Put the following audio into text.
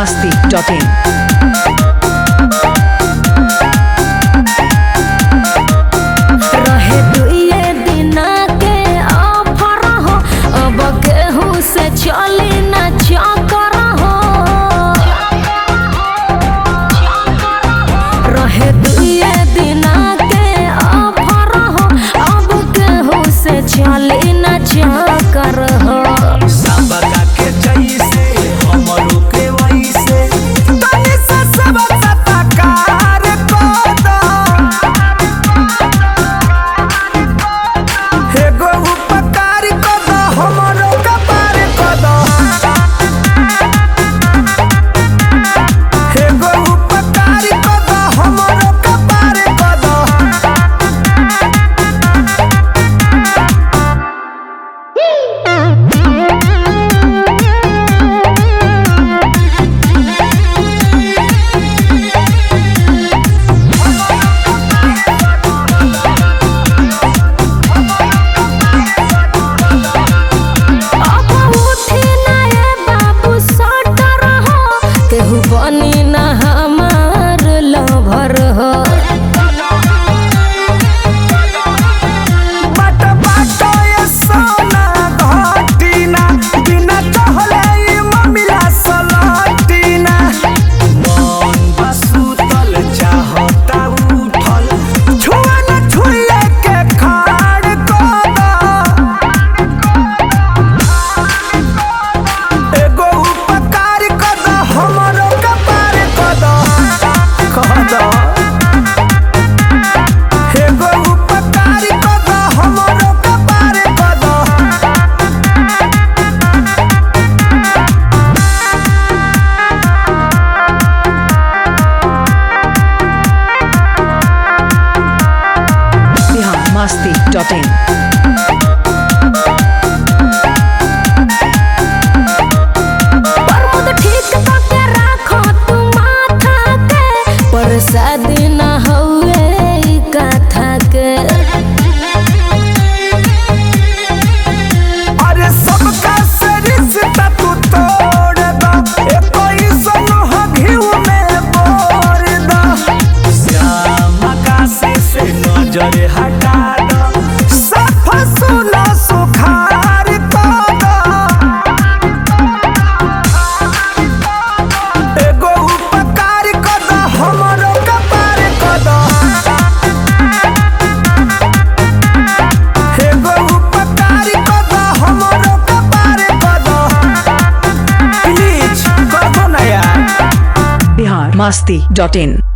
biharmasti.in रहे दुइये दिना के ऑफर हो, अब केहू से चली ना चक्कर हो। रहे दुइये दिना के ऑफर हो, अब केहू से चली ना चक्कर हो। सबका के जैसे हमरो के वैसे तनी से सब सत्कार को दो। एगो उपकार को दो, हमरो के पार को दो। एगो उपकार को दो, हमरो के पार को दो। अब उठी ना ए बाबू सटर हो, केहू बनी ना हमार लभर हो। बाट बाट ये सोना घाटीना, बिना चहले ई ममिला सलाटीना। मन बसुतल चाहता उठल, छुआ न छुए के खाड़ को दो। एगो उपकार को दो, हमरो के पार को दो। कह दो। एगो उपकार को दो, हमरो के पार को दो। biharmasti.in प्रमोद ठीक करके राखो तू माथा के, परसादी ना हउए ई कथा के। अरे सबका से रिश्ता तू तोड़ दो, एको ई सनह घिउ में बोर दो। श्याम आकाशी से नजर हटा दो, साफ सुनो सुखार को दो। एगो उपकार को दो, हमरो के पार को दो। एगो उपकार को दो, हमरो के पार को दो। प्लीज कर दो ना यार। biharmasti.in